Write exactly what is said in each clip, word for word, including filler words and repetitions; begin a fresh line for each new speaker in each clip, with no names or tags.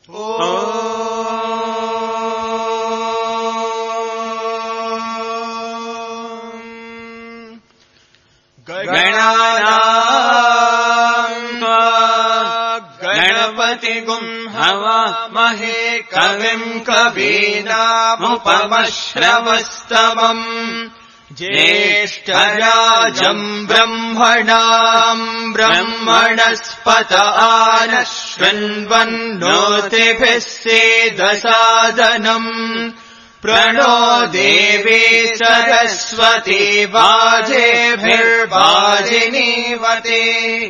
गणपतिगुं हवामहे कविं कवीनामुपमश्रवस्तमम् ज्येष्ठराजम् ब्रह्मणाम् ब्रह्मणस्पत आनः शृण्वन्नोतिभिः सेदसादनम् प्रणो देवी सरस्वती वाजेभिर्वाजिनीवते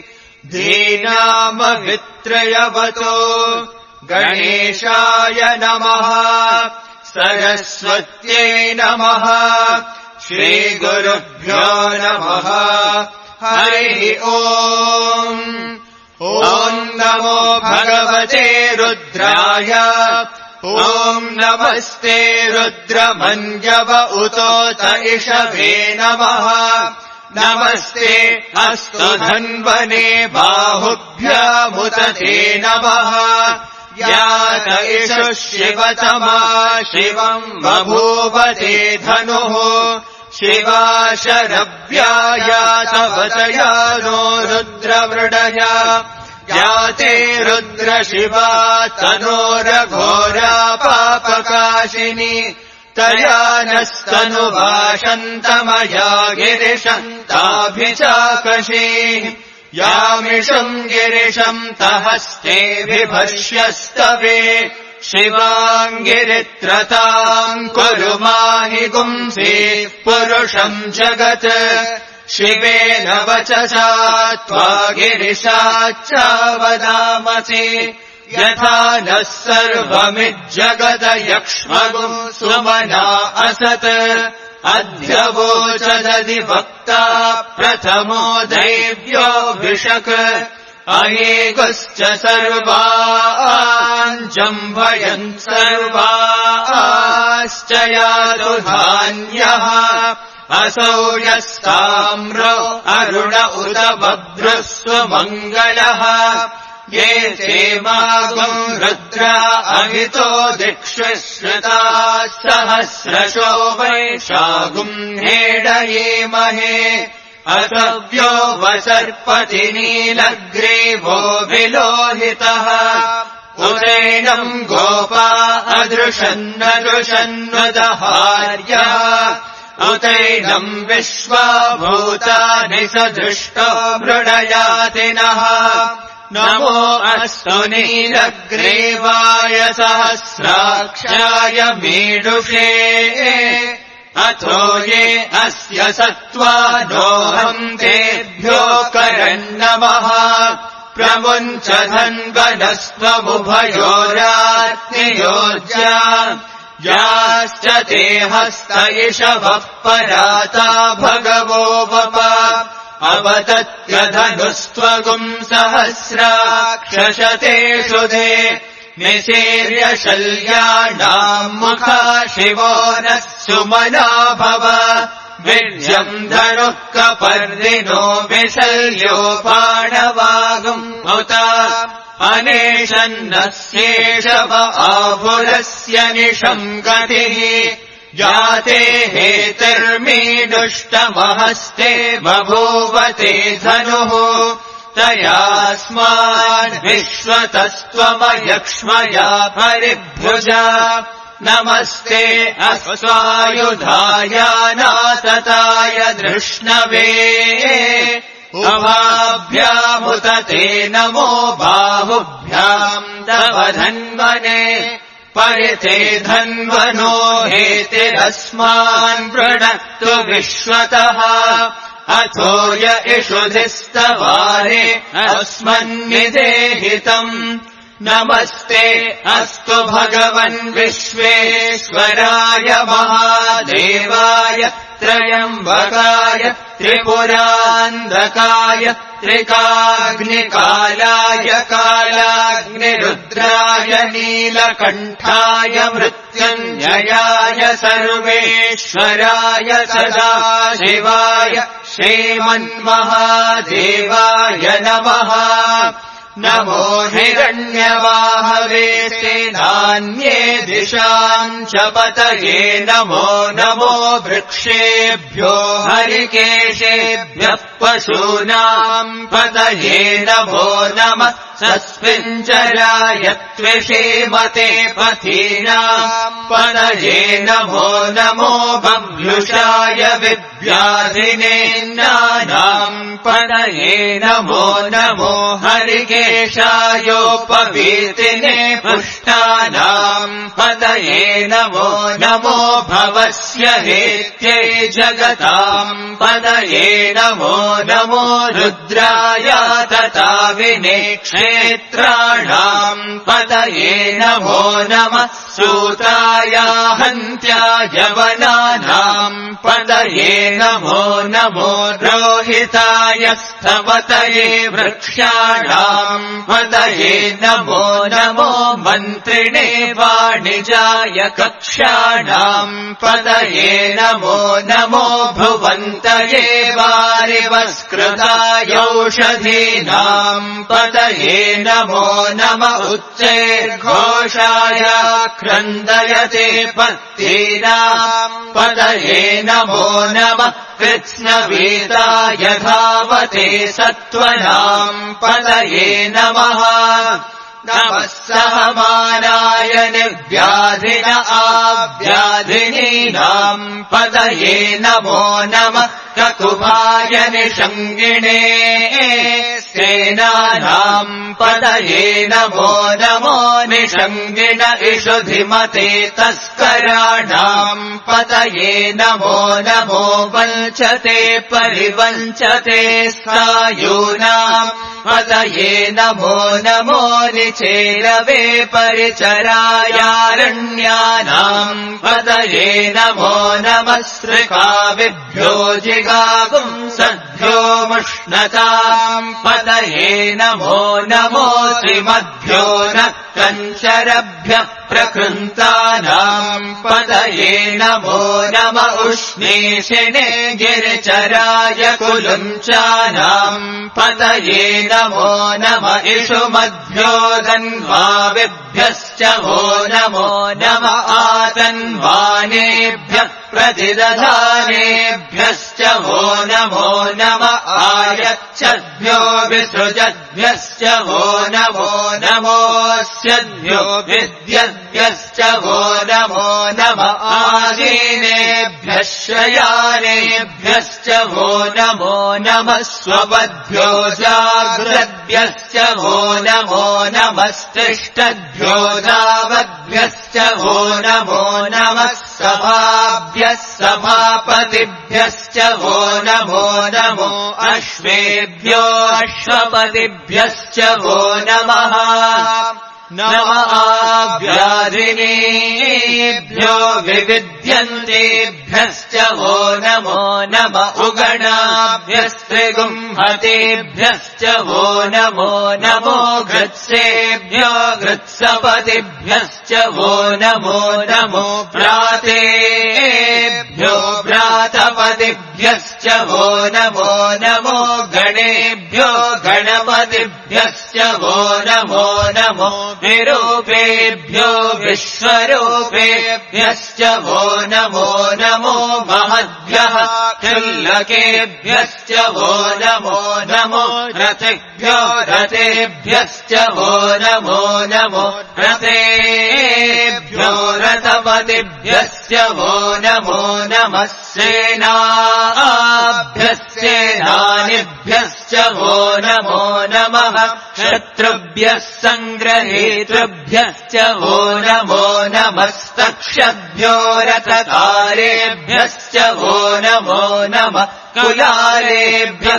धीनामवित्रयवतो गणेशाय नमः सरस्वत्यै नमः श्रीगुरुभ्यो नमः हरिः ओम् ॐ नमो भगवते रुद्राय ॐ नमस्ते रुद्रमन्यव उतोत इषवे नमः नमस्ते अस्तु धन्वने बाहुभ्यामुत ते नमः यात इषुः शिवतमा शिवम् बभूव ते धनुः शिवा शरव्यायातवतया नो रुद्रवृडया याते रुद्रशिवा तनोरघोरा पापकाशिनी तया नस्तनुभाषन्तमया गिरिशन्ताभिचाकशी यामिषम् गिरिशम् तहस्ते विभष्यस्तवे शिवाङ्गिरित्रताम् कुरु माहि गुंसि पुरुषम् जगत् शिवेन वचसा त्वा गिरिशाच्चावदामसि यथा नः सर्वमिज्जगदयक्ष्मगुम् सुमना असत् अद्य वोचदधिवक्ता प्रथमो दैव्योऽभिषक् अहेकुश्च सर्वान् जम्भयन् सर्वाश्च यातु धान्यः असौ यस्ताम्रो अरुण उत बभ्रुस्वमङ्गलः ये चेमागुम् रुद्रा अहितो दिक्षु श्रुताः सहस्रशो वैशागुम् हेडयेमहे अतव्यो वसर्पति नीलग्रीवो विलोहितः उदैनम् गोपा अदृशन्नदृशन्वदहार्यः उदैनम् विश्वाभूतानि सदृष्टो मृडयातिनः नमो अस्तु नीलग्रीवाय सहस्राक्षाय मीडुषे अथो ये अस्य सत्त्वानोऽहम् तेभ्यो करन्नमः प्रमुञ्च धन्वनस्त्वमुभयोरात्नियोज्या याश्च ते हस्त इषवः पराता भगवो वप अवतत्यधनुस्त्वगुम् सहस्राक्षशते सुधे निसेर्य शल्याणाम् मुखा शिवो नः सुमना भव वीर्यम् धनुः कपर्दिनो विशल्यो बाणवागम् उत अनेशन्नस्येषव आभुरस्य निशम् गतिः जाते हेतिर्मीडुष्टमहस्ते बभूवते धनुः तयास्मान् विश्वतस्त्वमयक्ष्मया परिभुजा नमस्ते अस्वायुधायानातताय धृष्णवे उभाभ्यामुत ते नमो बाहुभ्याम् तव धन्वने परिते धन्वनो हेतिरस्मान् वृणक्तु विश्वतः अथो य इषुधिस्तवारे अस्मन्निदेहितम् नमस्ते अस्तु भगवन् विश्वेश्वराय महादेवाय त्रयम्बकाय त्रिपुरान्धकाय त्रिकाग्निकालाय कालाग्निरुद्राय नीलकण्ठाय मृत्युञ्जयाय सर्वेश्वराय सदाशिवाय श्रीमन्महादेवाय नमः नमो हिरण्यवाहवे सेनान्ये दिशाम् च पतये नमो नमो वृक्षेभ्यो हरिकेशेभ्यः पशूनाम् पतये नमो नमः सस्मिञ्चराय त्विषेमते पथीनाम् पतये नमो नमो बभ्युषाय विव्याधिनेन्नानाम् पतये नमो नमो हरिकेशायोपवीतिने पुष्टानाम् पतये नमो नमो भवस्य हेत्यै जगताम् पतये नमो नमो रुद्राय तथा विनेक्षेत्राणाम् पतये नमो नमः सूताय हन्त्याय वनानाम् पतये नमो नमो रोहिताय स्थवतये वृक्षाणाम् पतये नमो नमो मन्त्रिणे वाणिजाय कक्षाणाम् पतये नमो नमो भुवन्तये वारिवस्कृतायौषधीनाम् पतये नमो नम उच्चैर्घोषाय क्रन्दयते पत्तीनाम् पतये नमो नमः कृत्स्नवीताय धावते सत्त्वनाम् पतये नमः नमः सहमानाय निर्व्याधिन आव्याधिनीनाम् पतये नमो नमः ककुभाय निषङ्गिणे सेनानाम् पतये नमो नमो निषङ्गिण इषुधिमते तस्कराणाम् पतये नमो नमो वञ्चते परिवञ्चते स्थायूनाम् पतये नमो नमो निचेरवे परिचरायारण्यानाम् पतये नमो नमः सृकाविभ्यो जिगागुम् सद्भ्यो मुष्णताम् पतये नमो नमो त्रिमद्भ्यो न कञ्चरभ्यः प्रकृन्तानाम् पतये नमो नम उष्णीषिणे गिरिचराय कुलुञ्चानाम् पतये नमो नम इषुमद्भ्यो धन्वाविभ्यश्च वो नमो नम आतन्वानेभ्यः प्रतिदधानेभ्यश्च वो नमो नम आयच्छद्भ्यो विसृजद्भ्यश्च वो नमो नमोऽस्यद्भ्यो विद्यद्भ्यश्च वो नमो नम आसीनेभ्यः शयानेभ्यश्च वो नमो नमः स्वपद्भ्यो जाग्रद्भ्यश्च वो नमो नमस्तिष्ठद्भ्यो धावद्भ्यश्च वो नमो नमः सभाभ्यः सभापतिभ्यश्च वो नमो नमो अश्वेभ्यो अश्वपतिभ्यश्च वो नमः नम आव्याधिनेभ्यो विविद्यन्तेभ्यश्च वो नमो नम उगणाभ्यस्त्रिगुम्हतेभ्यश्च वो नमो नमो घृत्सेभ्यो घृत्सपतिभ्यश्च वो नमो नमो भ्रातेभ्यो भ्रातपतिभ्यश्च वो नमो नमो गणेभ्यो गणपतिभ्यश्च वो नमो नमो विरूपेभ्यो विश्वरूपेभ्यश्च वो नमो नमो महद्भ्यः क्षुल्लकेभ्यश्च वो नमो नमो रथेभ्यो रथेभ्यश्च वो नमो नमो रथेभ्यो रथपतिभ्यश्च वो नमो नमः सेनाभ्यश्चेनानिभ्यश्च वो नमो नमः शत्रुभ्यः सङ्ग्रहेतृभ्यश्च वो नमो नमस्तक्षभ्यो रथकारेभ्यश्च वो नमो नमः कुलारेभ्यः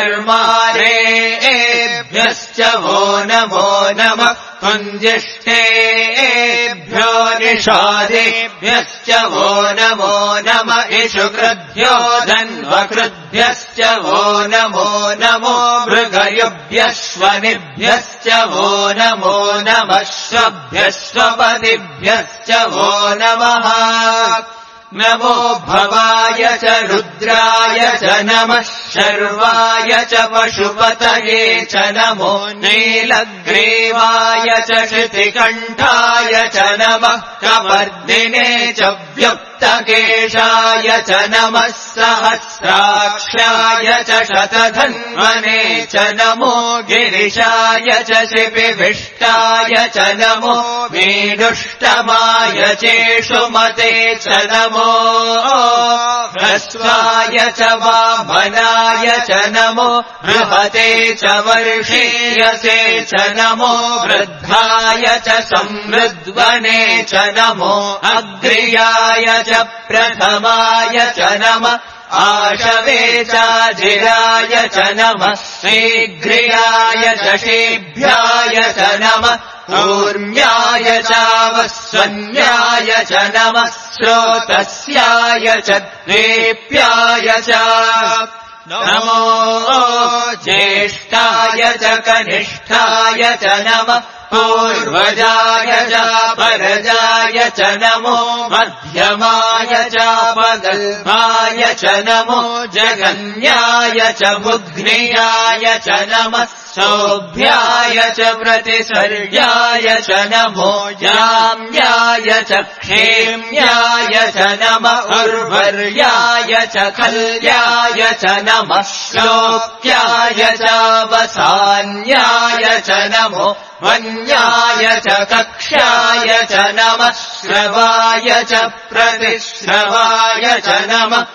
कर्मारेभ्यश्च वो नमो नमः कुञ्जिष्टेभ्यो निषादेभ्यश्च वो नमो नमः इषुकृद्भ्यो धन्वकृद्भ्यश्च वो नमो नमो मृगयुभ्यश्वनिभ्यश्च वो नमो नमः श्वभ्यश्वपतिभ्यश्च वो नमः नमो भवाय च रुद्राय च नमः शर्वाय च पशुपतये च नमो नीलग्रीवाय च श्रुतिकण्ठाय च नमः कवर्दिने च व्यक्तकेशाय च नमः सहस्राक्षाय च शतधन्वने च नमो गिरिशाय च शिपिभिष्टाय च नमो वेणुष्टमाय चेषुमते च नमो ह्रस्वाय च वामनाय च नमो बृहते च वर्षीयसे च नमो वृद्धाय च समृद्वने च नमो अग्र्याय च प्रथमाय च नमः आशवे चाजिराय च नमः शीघ्रियाय च शीभ्याय च नमः कूर्म्याय चावस्वन्याय च नमः श्रोतस्याय च दीप्याय च नमो ज्येष्ठाय च कनिष्ठाय च नमः पूर्वजाय च परजाय च नमो मध्यमाय च पगल्भाय च नमो जगन्याय च बुध्नियाय च नमः सौभ्याय च प्रतिसर्याय च नमो जाम्याय च क्षेम्याय च नमः उर्वर्याय च कल्याय च नमः श्लोक्याय च वसान्याय च नमो वन्याय च कक्ष्याय च नमः श्रवाय च प्रतिश्रवाय च नमः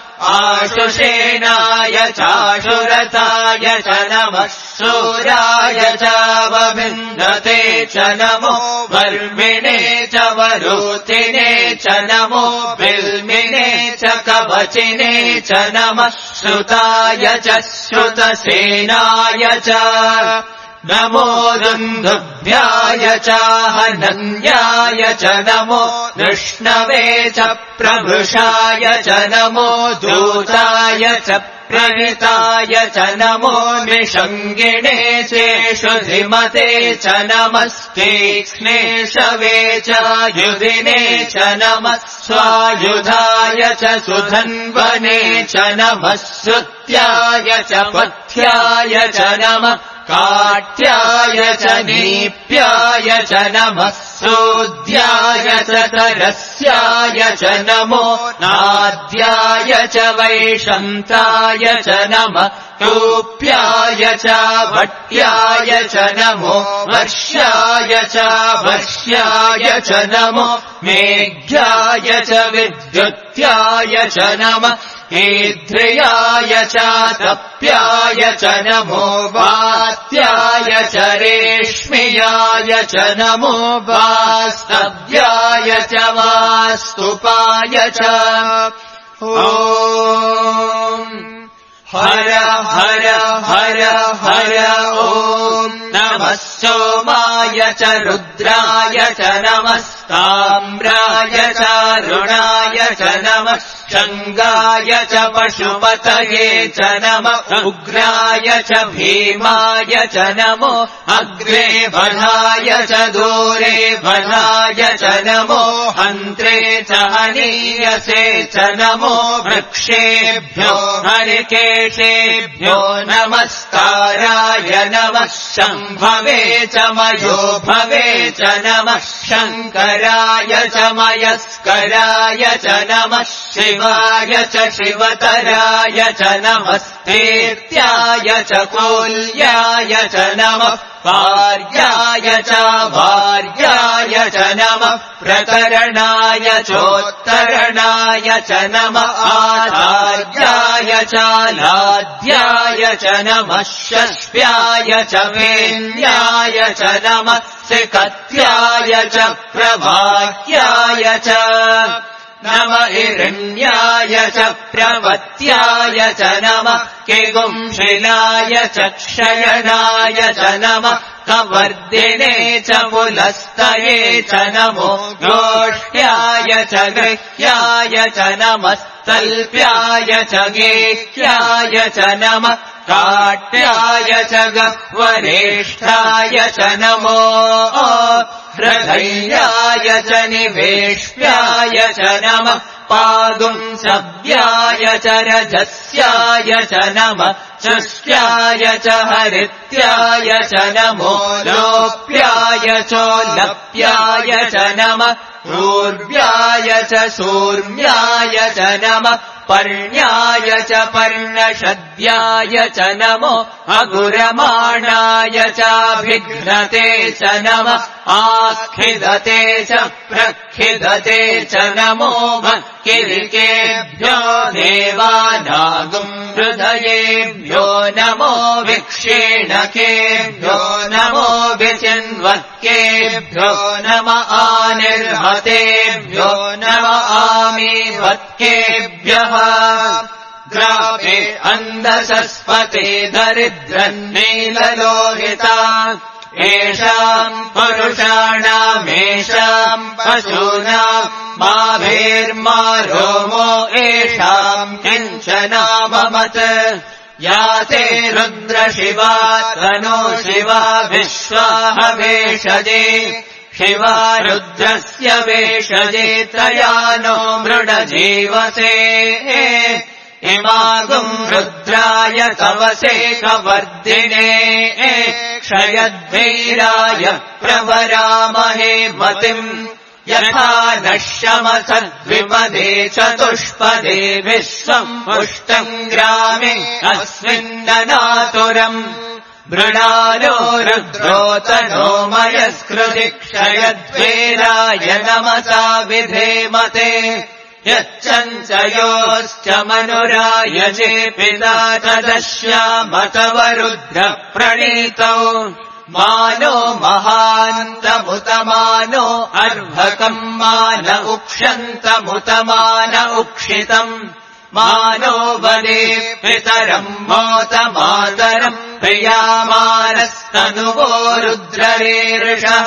आशुषेणाय चाशुरताय च नमः शूराय चावभिन्दते च नमो वर्मिणे च वरुतिने च नमो बिल्मिने च कवचिने च नमः श्रुताय च श्रुतसेनाय च नमो दुन्दुभ्याय चाहनन्याय च नमो विष्णवे च प्रभृशाय च नमो दूताय च प्रहिताय च नमो निषङ्गिणे चेषु धिमते च नमस्तीक्ष्णेशवे चायुधिने च नमः स्वायुधाय च सुधन्वने च नमः श्रुत्याय च पथ्याय च नमः काट्याय च नीप्याय च नमः सूद्याय च तरस्याय च नमो नाद्याय च वैशन्ताय च नमः तूप्याय च भट्याय च नमो वर्ष्याय च वर्ष्याय च नमो मेघ्याय च विद्युत्याय च नमः ईध्र्याय च तप्याय च नमो वात्याय च रेश्म्याय च नमो वास्तव्याय च वास्तुपाय च ॐ हर हर हर हर ॐ नमः सोमाय च रुद्राय च नमस्ताम्राय च रुणाय च नमः शङ्गाय च पशुपतये च नमः उग्राय च भीमाय च नमो अग्रे बलाय च दूरे बलाय च नमो हन्त्रे च हनीयसे च नमो वृक्षेभ्यो हरिकेशेभ्यो नमस्काराय नमः शम्भवे च मयो भवे च नमः शङ्कराय च मयस्कराय च नमः शिवाय च शिवतराय च नमस्तेत्याय च कोल्याय च नमः भार्याय च भार्याय च नमः प्रकरणाय चोत्तरणाय च नमः आचार्याय च लाध्याय च नमः षष्ट्याय च वेण्याय च नमः सिकत्याय च प्रभाह्याय च नम हिरण्याय च प्रवत्याय च नमः किगुंशिलाय च क्षयणाय च नमः कवर्दिने च पुलस्तये च नमो गोष्ठ्याय च गृह्याय च नमः तल्प्याय च गेह्याय च नमः काट्याय च गह्वरेष्ठाय च नमो हृदयाय च निवेश्याय च नमः पादुम् सव्याय च रजस्याय च नमः सृष्ट्याय च हरित्याय च नमो लोप्याय चोल्लप्याय च नमः पूर्व्याय च सूर्म्याय च नमः पर्ण्याय च पर्णषद्याय च नमो अगुरमाणाय चाभिघ्नते च नमः आखिदते च प्रखिदते च नमो किरिकेभ्यो देवानागुम् हृदयेभ्यो नमो विक्षीणकेभ्यो नमो विचिन्वत्केभ्यो नम आनिर्हतेभ्यो नम आमीवत्केभ्यः ग्रामे अन्धसस्पते दरिद्रन्नीललोहिता एषाम् पुरुषाणामेषाम् पशूनाम् माभेर्मा रोमो एषाम् किञ्चनाममत् या ते रुद्रशिवा तनो शिवा विश्वाहवेषजे शिवा रुद्रस्य वेषजे त्रया नो मृडजीवसे इमागुम् रुद्राय तवसे कवर्धिने क्षयद्वैराय प्रवरामहे मतिम् यथा नश्यमसद्विपदे चतुष्पदे विश्वम् पुष्टम् ग्रामे अस्मिन्ननातुरम् मृणालो रुद्रोतनो मयस्कृति क्षयद्वैराय नमसा विधेमते यच्चञ्चयोश्च मनुरायजे पिता तदश्यामतव रुद्रप्रणीतौ मानो महान्तमुतमानो अर्भकम् मान उक्षन्तमुतमान उक्षितम् मानो वने पितरम् मोतमातरम् प्रियामानस्तनुवो रुद्ररेर्षः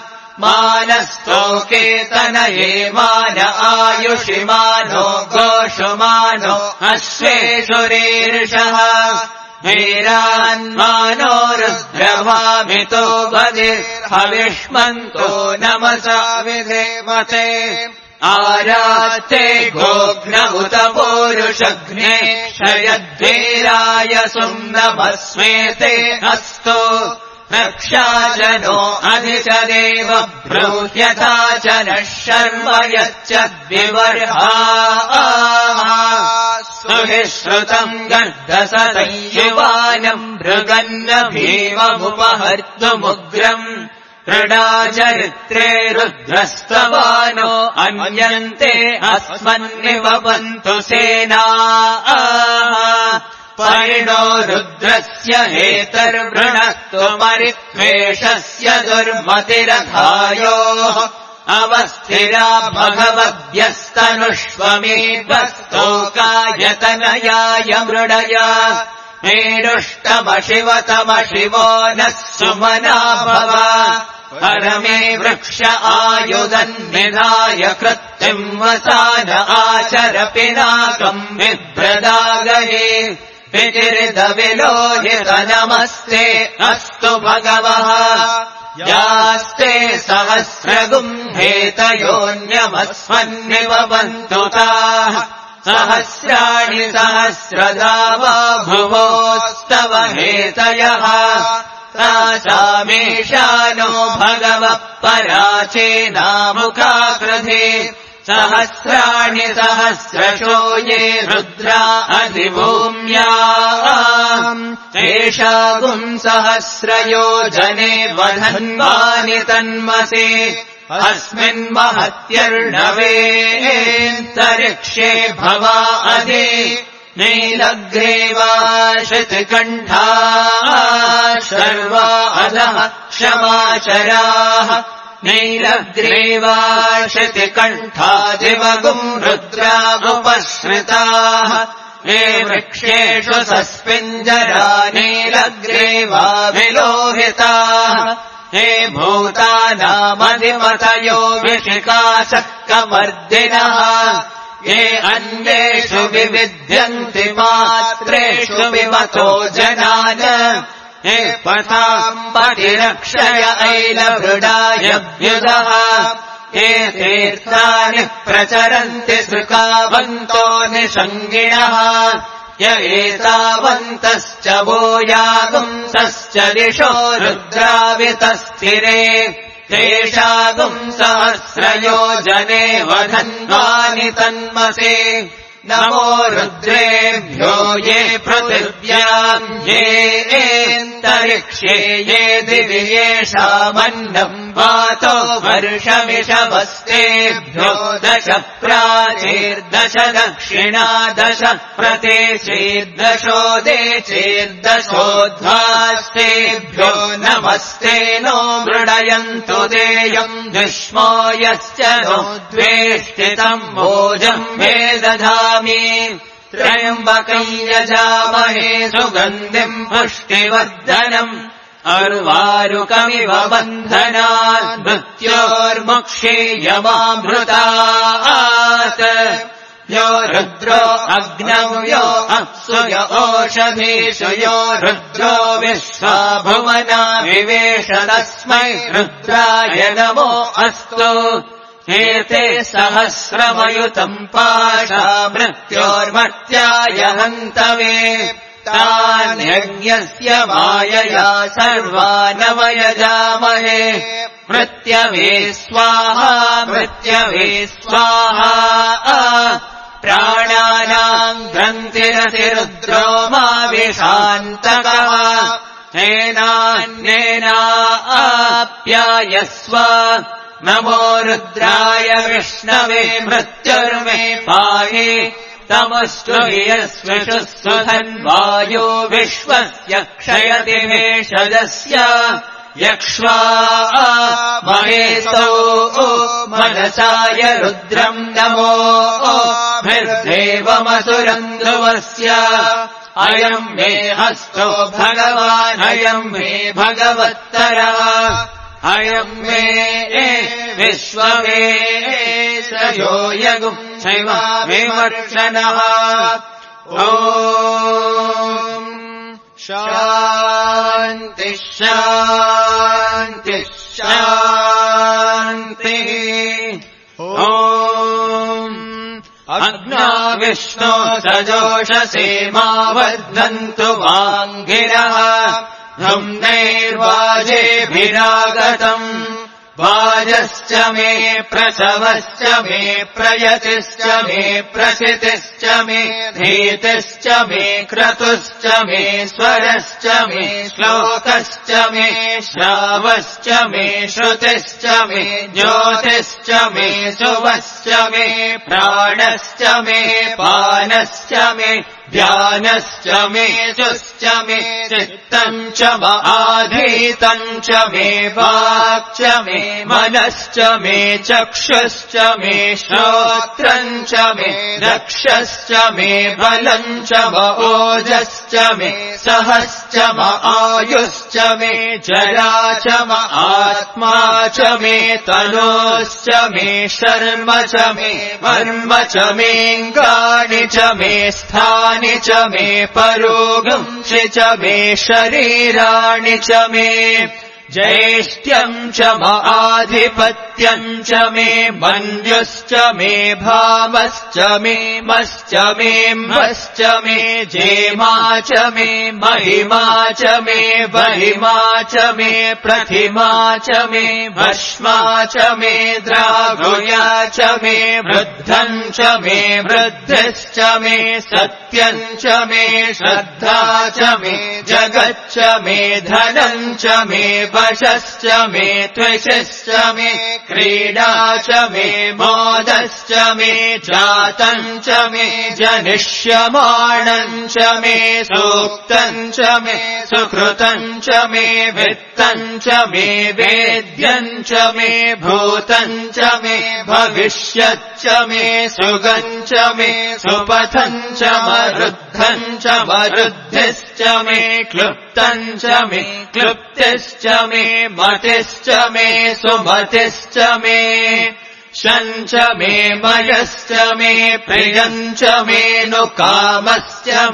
मानस्तोकेतनये मान आयुषि मानो गोषुमानो अश्वेषुरेर्षः वीरान्मानो रुद्रभामितो बधिर्हविष्मन्तो नमसा विधेमते आरात्ते गोघ्न उत पूरुषघ्ने क्षयद्वीराय सुम्नमस्मेते अस्तु रक्षाजनो अधिच देव ब्रूह्यथा च नः शर्म यच्चद्विवर्हा सुहि श्रुतम् गर्दसंयुवानम् मृगन्न भीममुपहर्तुमुग्रम् क्रीडाचरित्रे रुद्रस्तवानो अन्यन्ते अस्मन्निवपन्तु सेना परिणो रुद्रस्य हेतर्वृणत्वमरित्वेषस्य दुर्मतिरथायोः अवस्थिरा भगवद्भ्यस्तनुष्वमेध्वस्तोकायतनयाय मृडया मेरुष्टमशिवतमशिवो नः सुमना भव परमे वृक्ष आयुधन्निधाय कृत्तिम् वसान आचर पिनाकम् बिभ्रदागहे विचिरिदविलोहित नमस्ते अस्तु भगवः यास्ते सहस्रगुम् हेतयोऽन्यमस्मन्निवपन्तु ताः सहस्राणि सहस्रदा वा भुवोस्तव हेतयः तासामेषानो भगवः पराचेनामुखाकृधे सहस्राणि सहस्रशो ये रुद्रा अधिभूम्या तेषागुम् सहस्रयोजने वधन्वानि तन्मसे अस्मिन्महत्यर्णवेऽन्तरिक्षे भवा अधि नीलग्रीवा शतकण्ठा शर्वा अधः क्षमाचराः नीलग्रीवा शतकण्ठा दिवगुम् रुद्रागुपश्रिताः ये वृक्षेषु सस्पिञ्जरा नीलग्रीवा विलोहिताः हे भूतानामधिमतयो विशिकाशक्कमर्दिनः ये अन्येषु विविध्यन्ति मात्रेषु विमतो जनान् हे पथाम् पतिरक्षय ऐलभृडाय व्युदः ये तीर्थानि प्रचरन्ति सृकावन्तो निषङ्गिणः य एतावन्तश्च वो यागुंसश्च दिशो रुद्रावितस्थिरे तेषागुम् सहस्रयोजने वधन्वानि तन्मसे नमो रुद्रेभ्यो ये पृथिव्याम् ये एन्तरिक्ष्ये ये दिवि येषामन्नम् वातो वर्षमिषवस्तेभ्यो दश प्राचीर्दश दक्षिणा दश प्रदेशेर्दशोदेचेर्दशोद्धास्तेभ्यो नमस्ते नो मृडयन्तु देयम् दुष्मो यश्च नो द्वेष्टितम् भोजम् मे दधामि त्र्यम्बकम् यजामहे सुगन्धिम् पुष्टिवर्धनम् अर्वारुकमिव बन्धनात् मृत्योर्मुक्षीयमामृतात् यो रुद्रो अग्नौ यो अप्सु य ओषधीषु यो रुद्रो विश्वा भुवना विवेश तस्मै रुद्राय नमो अस्तु एते सहस्रमयुतम् पाशा मृत्योर्मर्त्याय हन्तवे तान्यज्ञस्य मायया सर्वानवयजामहे मृत्यवे स्वाहा मृत्यवे स्वाहा प्राणानाम् ग्रन्थिरतिरुद्रो मा विशान्तकः तेनान्येनाप्यायस्व नमो रुद्राय विष्णवे मृत्युर्मे पाहि तमस्तु यस्विषु सुधन्वायो विश्वस्य क्षयति भेषजस्य यक्ष्वा महेशौ मनसाय रुद्रम् नमो भिर्देवमसुरम् ध्रुवस्य अयम् मे हस्तो भगवान् अयम् मे भगवत्तरः अयम् मे विश्ववेशयो यगुम् शैव विमर्शनः ॐ शान्ति शान्ति शान्तिः ॐ अग्ना विष्णो सजोषसे मा वर्धन्तु वाङ्गिरः धुम्नैर्वाजेभिरागतम् वाजश्च मे प्रसवश्च मे प्रयतिश्च मे प्रसितिश्च मे धीतिश्च मे क्रतुश्च मे स्वरश्च मे श्लोकश्च मे श्रावश्च मे श्रुतिश्च मे ज्योतिश्च मे सुवश्च मे प्राणश्च मे पानश्च मे ध्यानश्च मे सुश्च मे चित्तम् च आधीतम् च मे वाक् च मे मनश्च मे चक्षुश्च मे श्रोत्रम् च मे रक्षश्च मे बलम् च ओजश्च मे सहश्च म आयुश्च मे जरा च म आत्मा च मे तनोश्च मे शर्म च मे कर्म च मेऽङ्गानि च मे स्थानि च मे परोगंसि च मे शरीराणि च मे ज्येष्ठ्यम् च आधिपत्यम् च मे मन्युश्च मे भामश्च मे मश्च मे म्भश्च मे जेमा च मे महिमा च मे वहिमा च मे प्रतिमा च मे भस्मा च मे द्रागुया च मे वृद्धम् च मे वृद्धिश्च मे सत्यम् च मे श्रद्धा च मे जगच्च मे धनम् च मे वशश्च मे त्वशश्च मे क्रीडा च मे मोदश्च मे जातम् च मे जनिष्यमाणम् च मे सूक्तम् च मे सुकृतम् च मे वित्तम् च मे वेद्यम् च मे भूतम् च मे भविष्यच्च मे सुगम् च मे सुपथम् च मरुद्धम् च मरुद्धिश्च मे क्लुप्तम् च मे क्लुप्तिश्च मे मतिश्च मे सुमतिश्च मे शञ्च मे मयश्च मे प्रियम् च मे नु कामश्च मे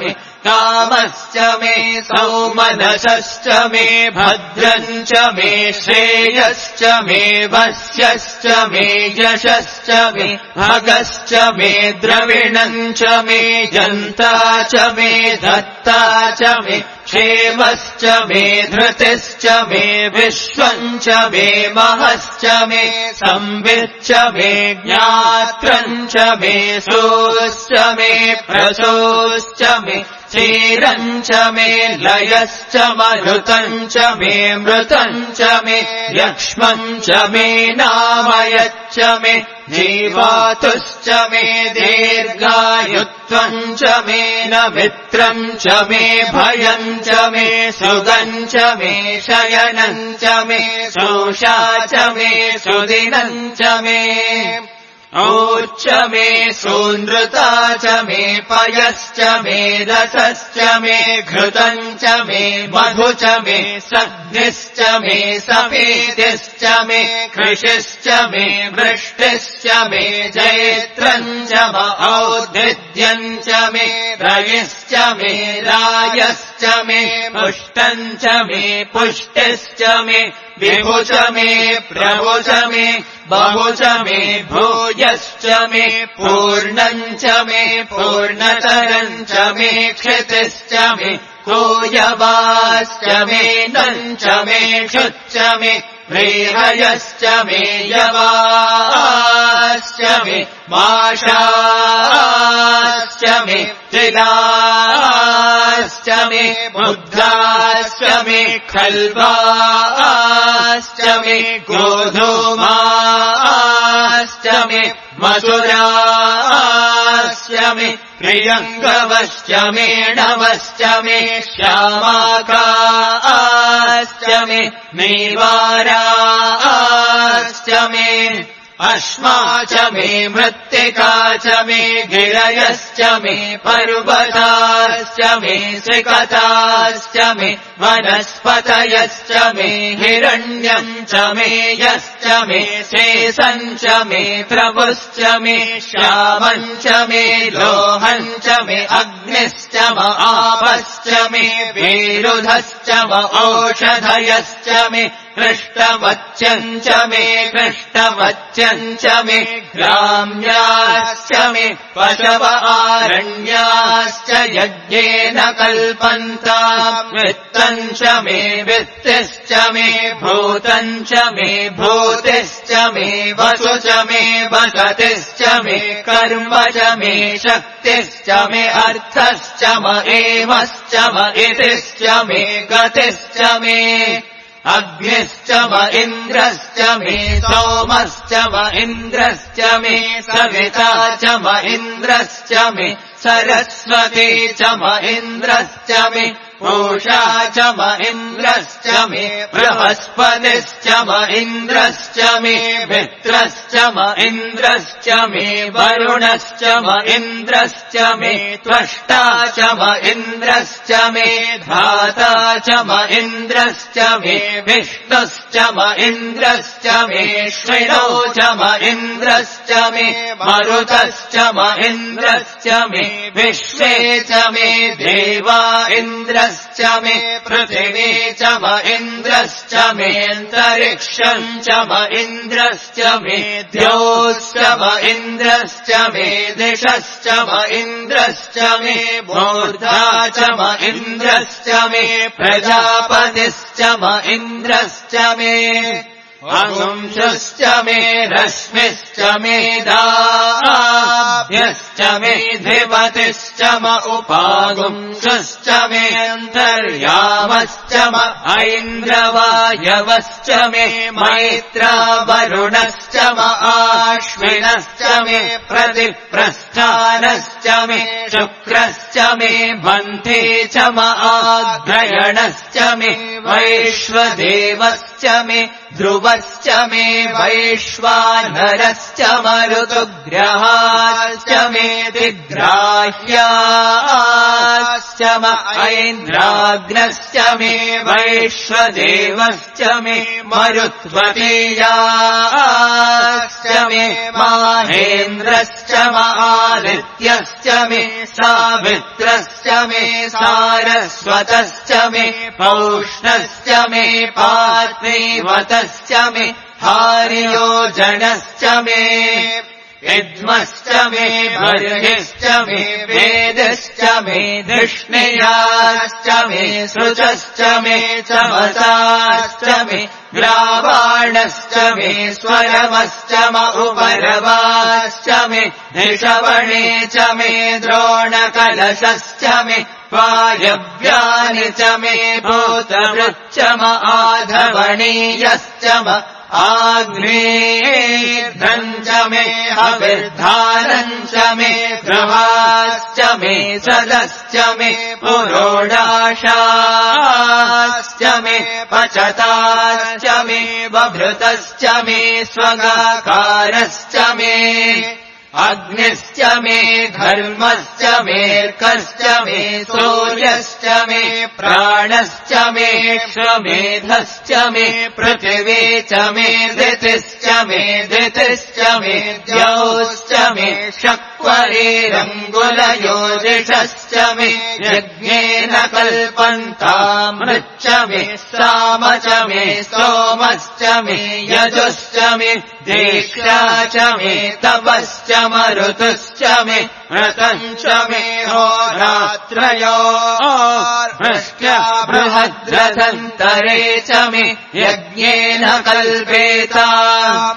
कामश्च मे सौमनसश्च मे भद्रञ्च मे श्रेयश्च मे वस्यश्च मे यशश्च मे भगश्च मे द्रविणञ्च मे जन्ता च मे धत्ता च मे क्षेमश्च मे धृतिश्च मे विश्वञ्च मे महश्च मे संविच्च मे ज्ञात्रञ्च मे सोश्च मे प्रसोश्च मे क्षीरञ्च मे लयश्च मरुतञ्च मे मृतञ्च मे यक्ष्मञ्च मे नामयच्च मे जीवातुश्च मे दीर्घायुत्वञ्च मे न मित्रञ्च मे भयञ्च मे सुगञ्च मे शयनञ्च मे शोषा च मे सुदिनञ्च मे औच्च मे सूनृता च मे पयश्च मे रसश्च मे घृतञ्च मे मधु च मे सग्निश्च मे सपेतिश्च मे कृषिश्च मे वृष्टिश्च मे जैत्रञ्च म औद्भिद्यञ्च मे रयिश्च मे रायश्च मे पुष्टञ्च मे पुष्टिश्च मे विभु च मे प्रभु च मे बहु च मे भूयश्च मे पूर्णञ्च मे पूर्णतरञ्च मे क्षितिश्च मे कोयवाश्च मे नञ्च मे क्षुच्च मे व्रीहयश्च मे यवाश्च मे माषाश्च मे तिलाश्च मे मुद्राश्च मे खल्वाश्च मे गोधूमाश्च मे मसुराश्च मे प्रियङ्गवश्च मे नवश्च मे श्यामाकाश्च मे नीवाराश्च मे अश्मा च मे मृत्तिका च मे गिरयश्च मे पर्वताश्च मे सिकताश्च मे वनस्पतयश्च मे हिरण्यम् च मे यश्च मे शेषञ्च मे प्रभुश्च मे श्यामम् च मे लोहम् च मे अग्निश्च म आपश्च मे विरुधश्च म औषधयश्च मे कृष्णवच्यम् च मे कृष्णवच्यम् च मे ग्राम्याश्च मे पशव आरण्याश्च यज्ञेन कल्पन्ताम् वित्तम् च मे वित्तिश्च मे भूतम् च मे भूतिश्च मे वसु च मे वसतिश्च मे कर्म च मे शक्तिश्च मे अर्थश्च म एमश्च म इतिश्च मे गतिश्च मे अग्निश्च म इन्द्रश्च मे सोमश्च म इन्द्रश्च मे सविता च म इन्द्रश्च मे सरस्वती च म इन्द्रश्च मे पूषा च म इन्द्रश्च मे बृहस्पतिश्च म इन्द्रश्च मे मित्रश्च म इन्द्रश्च मे वरुणश्च म इन्द्रश्च मे त्वष्टा च म इन्द्रश्च मे धाता च म इन्द्रश्च मे विष्णुश्च म इन्द्रश्च मे श्विनो च म इन्द्रश्च मे मरुतश्च म इन्द्रश्च मे विश्वे च मे देवा इन्द्रश्च मे पृथिवी च म इन्द्रश्च मे अन्तरिक्षम् च म इन्द्रश्च मे द्यौश्च म इन्द्रश्च मे दिशश्च म इन्द्रश्च मे मूर्धा च म इन्द्रश्च मे प्रजापतिश्च म इन्द्रश्च मे अगुंशश्च मे रश्मिश्च मे दाभ्यश्च मे धिपतिश्च म उपागुंशश्च मे अन्तर्यामश्च म ऐन्द्रवायवश्च मे मैत्रा वरुणश्च म आश्विनश्च मे प्रतिप्रस्थानश्च मे शुक्रश्च मे मन्थे च म आग्रयणश्च मे वैश्वदेवश्च मे ध्रुवश्च मे वैश्वानरश्च मरुतुग्रहाश्च मे दिग्राह्याश्च म ऐन्द्राग्नश्च मे वैश्वदेवश्च मे मरुत्वतीयाश्च मे माहेन्द्रश्च मादित्यश्च मे सावित्रश्च मे सारस्वतश्च मे पौष्णश्च मे पार्थिवतश्च मे हार्योजनश्च मे विद्मश्च मे बर्हिश्च मे वेदश्च मे धिष्णयाश्च मे सृजश्च मे चमसाश्च मे ग्रावाणश्च मे स्वरमश्च म उपरवाश्च मे निषवणे च मे द्रोणकलशश्च मे वायव्यानि च मे भूतवृच्च म आधवणीयश्च म आग्नेयेर्ध्रम् च मे हविर्धानम् च मे द्रवाश्च मे सदश्च मे पुरोडाशाश्च मे पचताश्च मे बभृतश्च मे स्वगाकारश्च मे अग्निश्च मे धर्मश्च मेऽर्कश्च मे सूर्यश्च मे प्राणश्च मे क्षमेधश्च मे पृथिवी च मे दितिश्च मे दितिश्च मे द्यौश्च मे शक्वरेरङ्गुलयोजिषश्च मे यज्ञेन कल्पन्तामृच्च मे साम च मे सोमश्च मे यजुश्च मे दीक्षा च मे तपश्च मरुतुश्च मे व्रतम् च मे होरात्रयोर्भृष्ट्या बृहद्रथन्तरे च मे यज्ञेन कल्पेताम्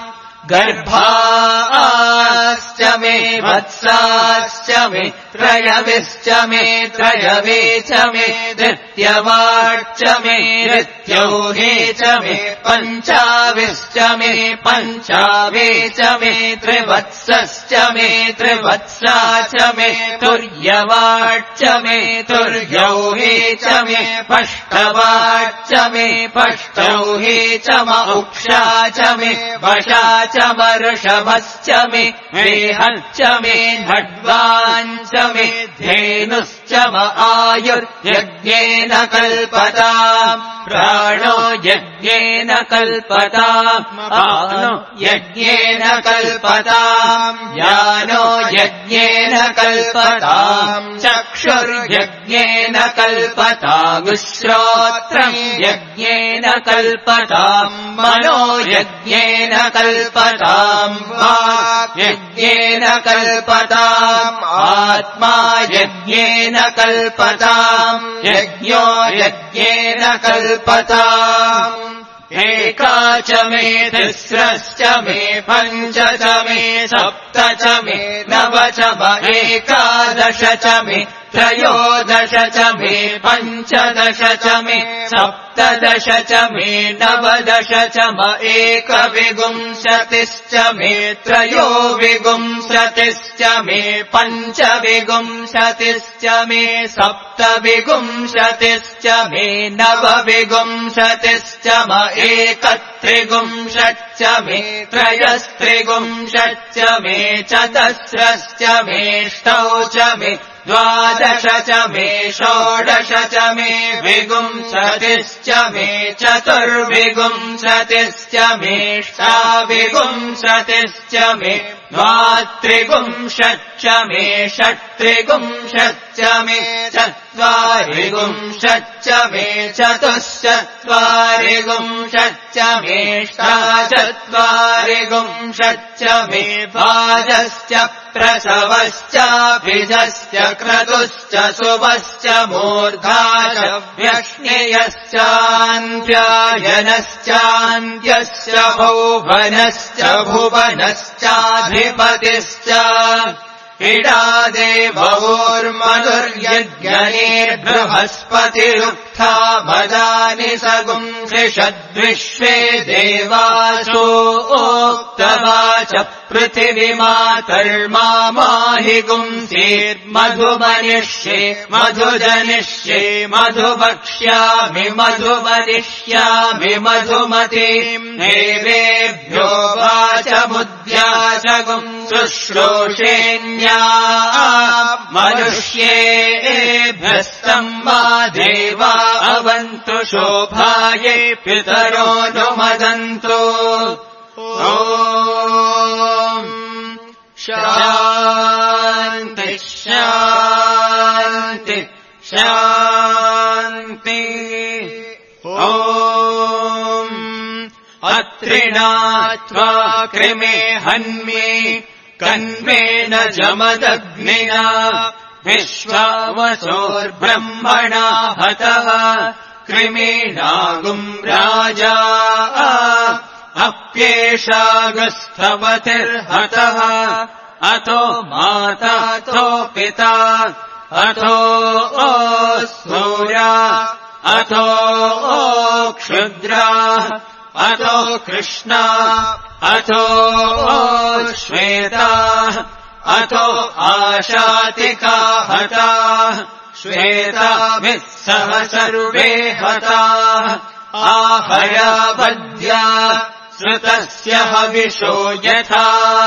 गर्भाश्च मे वत्साश्च मे त्रयविश्च मे त्रयवे च मे धृत्यवाच्च मे धृत्यौहे च मे पञ्चाविश्च मे पञ्चावे च मे त्रिवत्सश्च मे त्रिवत्सा च मे तुर्यवाच्च मे तुर्यौहे च मे पष्टवाच्च मे पष्टौहे च म उक्षा च मे वशा च वर्षभश्च मे वेहश्च मे भड्वाञ्च मे धेनुश्च म आयुर्यज्ञेन कल्पताम् प्राणो यज्ञेन कल्पताम् पानो यज्ञेन कल्पताम् ज्ञानो यज्ञेन कल्पताम् चक्षुर्यज्ञेन कल्पताम् श्रोत्रम् यज्ञेन कल्पताम् मनो यज्ञेन कल्पताम् वाक् यज्ञेन कल्पताम् आत्मा यज्ञेन कल्पताम् यज्ञो यज्ञेन कल्पताम् एका च मे तिस्रश्च मे पञ्च च मे सप्त च मे नव च म एकादश च मे त्रयोदश च मे पञ्चदश च मे सप्तदश च मे नवदश च म एकविंशतिश्च मे त्रयोविंशतिश्च मे पञ्चविंशतिश्च मे सप्तविंशतिश्च मे नवविंशतिश्च म एकत्रिंशच्च मे त्रयस्त्रिंशच्च मे चतस्रश्च मेष्टौ च मे द्वादश च मे षोडश च मे विंशतिश्च मे चतुर्विंशतिश्च मे षाविंशतिश्च मे द्वात्रिंशच्च मे षट्त्रिंशच्च मे चत्वारिंशच्च मे चतुश्चत्वारिंशच्च मे षट्चत्वारिंशच्च मे भाजश्च प्रसवश्चाभिजश्च क्रतुश्च शुभश्च मूर्धाश्च व्यश्नेयश्चान्त्यायनश्चान्त्यश्च भुवनश्च भुवनश्चाधिपतिश्च इडादेवोर्मधुर्यज्ञनेर्बृहस्पतिरुक्था मदानि सगुंसिषद्विश्वे देवासो ओक्तवाच पृथिवीमातर्मा माहि गुंसीर्मधुमनिष्ये मधुजनिष्ये मधुवक्ष्यामि मधुमनिष्यामि मधुमतीम् देवेभ्यो वाचमुद्याचगुम् शुश्रूषेण्या मनुष्येभ्यस्तम् मा देवा अवन्तु शोभायै पितरो नुमदन्तु। ओ शान्ति ॐ अत्रिणात्वा कृमे हन्मे कन्वेन जमदग्निना विश्वावसोर्ब्रह्मणा हतः कृमीणागुम् राजा अप्येषागस्थवतिर्हतः अतो माता अतो पिता अथो सूरा अथो क्षुद्रा अथो कृष्णा अथो श्वेता अथो आशातिका हता श्वेताभिः सह सर्वे हता आहयावद्या श्रुतस्य हविषो यथा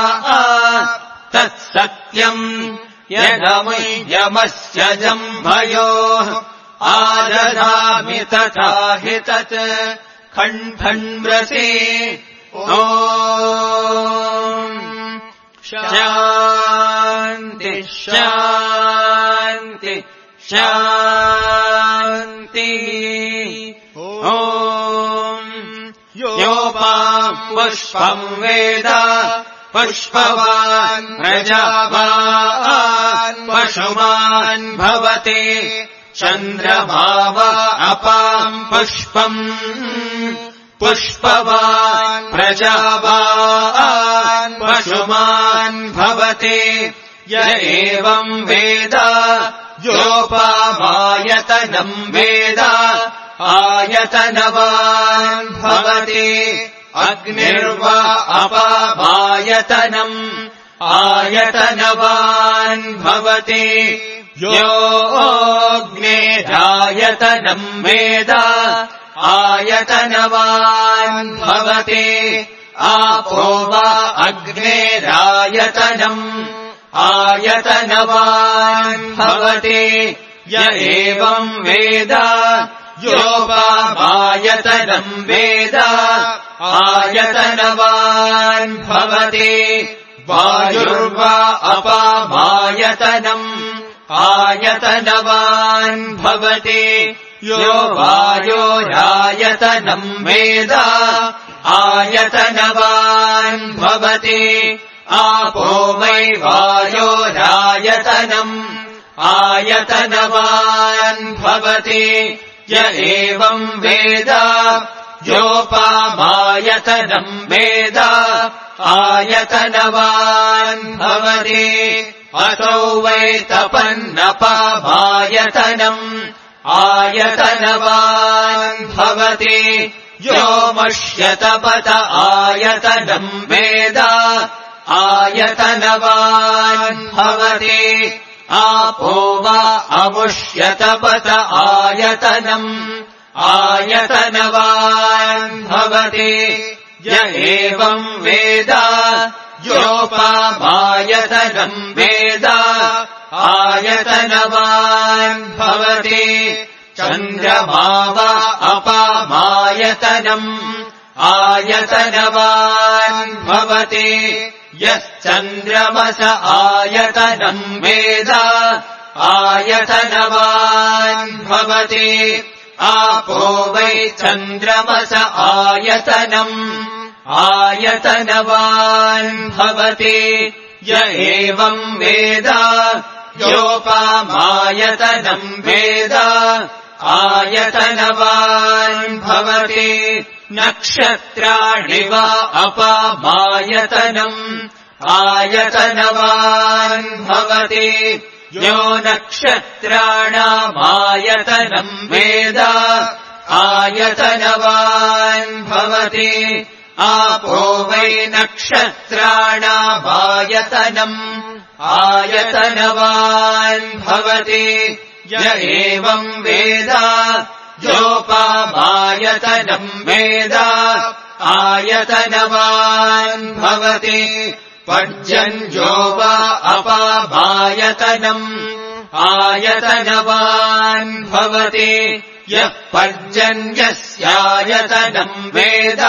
तत्सत्यम् यदमुयमस्य जम्भयोः आदधामि तथा हि तत् खण्डन्व्रसे ॐ शान्ति शान्ति शान्तिः ॐ योपाम् पुष्पम् वेद पुष्पवान् प्रजावान् पशुमान् भवति चन्द्रमाव अपाम् पुष्पम् पुष्पवान् प्रजावान् पशुमान् भवति य एवम् वेद योपामायतनम् वेद आयतनवान् भवति अग्निर्वा अपामायतनम् आयतनवान् भवति योऽग्नेरायतनम् वेद आयतनवान् भवति आपो वा अग्नेरायतनम् आयतनवान् भवति य एवम् वेद योपामायतनम् वेद आयतनवान् भवति वायुर्वा अपामायतनम् आयतनवान् भवति यो वायोरायतनम् वेद आयतनवान् भवति आपो वै वायोरायतनम् आयतनवान् भवति य एवम् वेद योपामायतनम् वेद आयतनवान् भवति असौ वै तपन्नपामायतनम् आयतनवान् भवति यो मष्यतपत आयतनम् वेद आयतनवान् भवति आपो वा अमुष्यतपत आयतनम् आयतनवान् भवति य एवम् वेद योपामायतनम् वेद आयतनवान् भवति चन्द्रमाव अपामायतनम् आयतनवान् भवति यश्चन्द्रमस आयतनम् वेद आयतनवान् भवति आपो वै चन्द्रमस आयतनम् आयतनवान् भवति य एवम् वेद योपामायतनम् वेद आयतनवान् भवति नक्षत्राणि वा अपामायतनम् आयतनवान् भवति यो नक्षत्राणामायतनम् वेद आयतनवान् भवति आपो वै नक्षत्राणामायतनम् आयतनवान् भवति य एवम् वेद योपामायतनम् वेद आयतनवान् भवति पर्जन्यो वा अपामायतनम् आयतनवान् भवति यः पर्जन्यस्यायतनम् वेद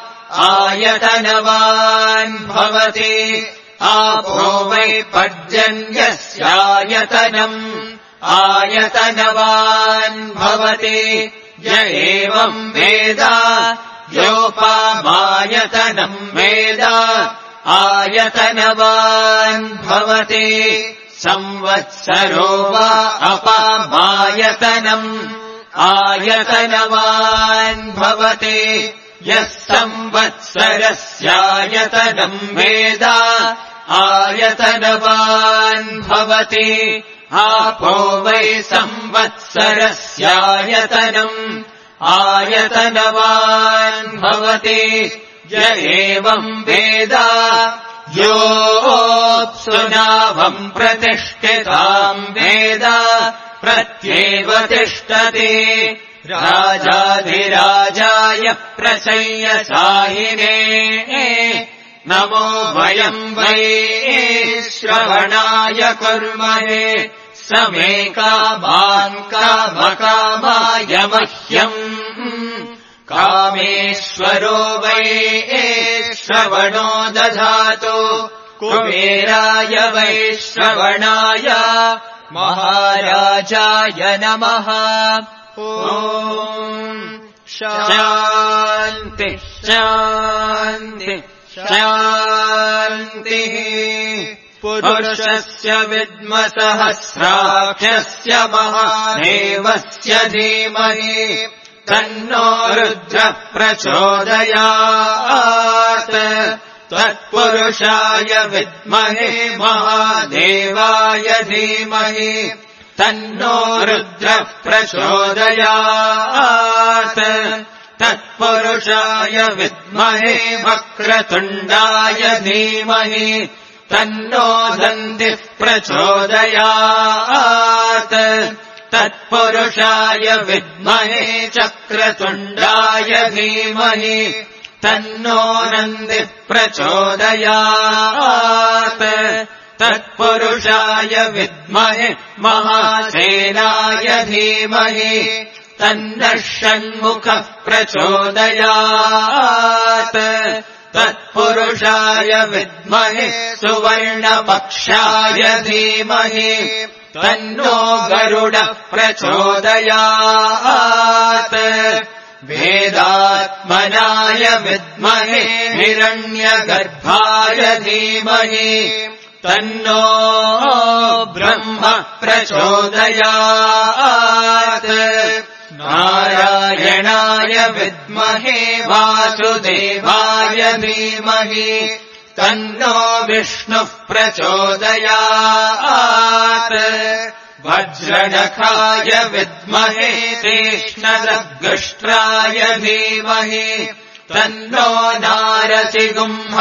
आयतनवान् भवति आपो वै पर्जन्यस्यायतनम् आयतनवान् भवति य एवम् वेद योपामायतनम् वेद आयतनवान् भवति संवत्सरो वा अपामायतनम् आयतनवान् भवति यः संवत्सरस्यायतनम् वेद आयतनवान् भवति आपो वै संवत्सरस्यायतनम् आयतनवान् भवति य एवम् वेद योऽप्सुनावम् प्रतिष्ठिताम् वेद प्रत्येव तिष्ठति राजाधिराजाय प्रसंयसाहिने नमो वयम् वै श्रवणाय कुर्महे समे कामान् कामकामाय मह्यम् कामेश्वरो वै श्रवणो दधातु कुबेराय वै श्रवणाय महाराजाय नमः ॐ शान्ति शान्ति शान्तिः पुरुषस्य विद्मसहस्राक्षस्य महादेवस्य धीमहि तन्नो रुद्रः प्रचोदयात् तत्पुरुषाय विद्महे महादेवाय धीमहि तन्नो रुद्रः प्रचोदयात् तत्पुरुषाय विद्महे वक्रतुण्डाय धीमहि तन्नो दन्तिः प्रचोदयात् तत्पुरुषाय विद्महे चक्रतुण्डाय धीमहि तन्नो नन्दिः प्रचोदयात् तत्पुरुषाय विद्महे महासेनाय धीमहि तन्नः षण्मुखः प्रचोदयात् तत्पुरुषाय विद्महे सुवर्णपक्षाय धीमहि तन्नो गरुडः प्रचोदयात् वेदात्मनाय विद्महे हिरण्यगर्भाय धीमहि तन्नो ब्रह्म प्रचोदयात् नारायणाय विद्महे वासुदेवाय धीमहि तन्नो विष्णुः प्रचोदयात् वज्रनखाय विद्महे तीक्ष्णदग्गष्ट्राय धीमहि तन्नो नारसिंहः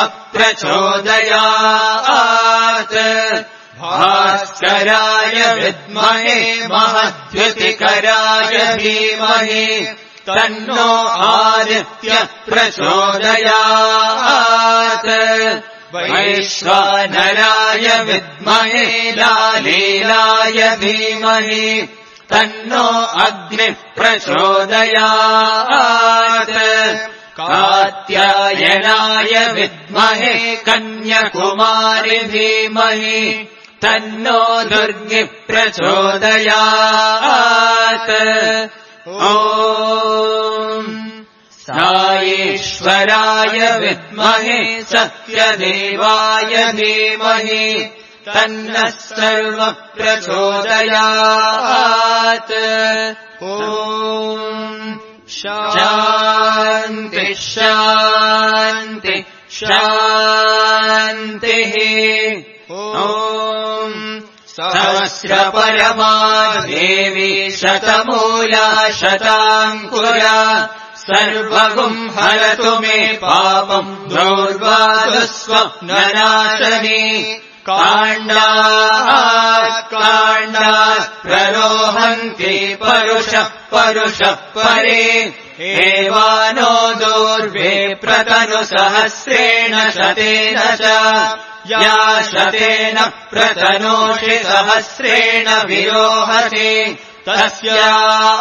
प्रचोदयात् भास्कराय विद्महे महद्युतिकराय धीमहि तन्नो आदित्यः प्रचोदयात् वैश्वानराय विद्महे लालीलाय धीमहि तन्नो अग्निः प्रचोदयात् कात्यायनाय विद्महे कन्याकुमारि धीमहि तन्नो दुर्गिः प्रचोदयात् ॐ साईश्वराय विद्महे सत्यदेवाय धीमहि तन्नः सर्वः प्रचोदयात् ॐ शान्ति शान्ति शान्तिः ॐ सहस्रपरमा देवी शतमूला शताङ्कुरा सर्वगुं हरतु मे पापम् दुर्वादस्वप्ननाशनी काण्डात् काण्डात् प्ररोहन्ति परुषः परुषः परे एवानो दूर्वे प्रतनु सहस्रेण शतेन च या शतेन प्रतनोषि सहस्रेण विरोहति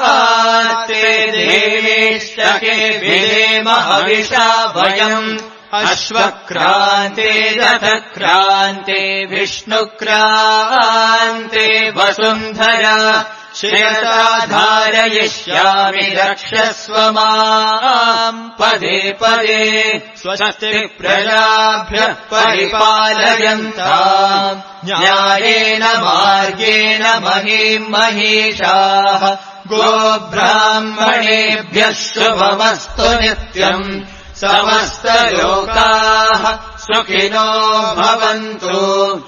तस्यास्ते देवेष्टके विदेम हविषा वयम् अश्वक्रान्ते रथक्रान्ते विष्णुक्रान्ते वसुन्धरा शिरसा धारयिष्यामि रक्षस्व माम् पदे पदे स्वस्ति प्रजाभ्यः परिपालयन्ताम् न्यायेन मार्गेण महीम् महीषाः गोब्राह्मणेभ्यः शुभमस्तु नित्यम् समस्तलोकाः सुखिनो भवन्तु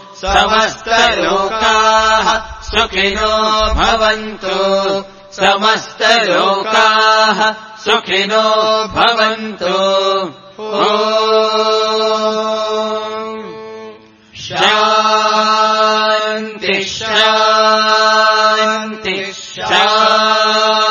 समस्तलोकाः सुखिनो भवन्तु समस्तलोकाः सुखिनो भवन्तु ॐ शान्ति शान्ति शान्ति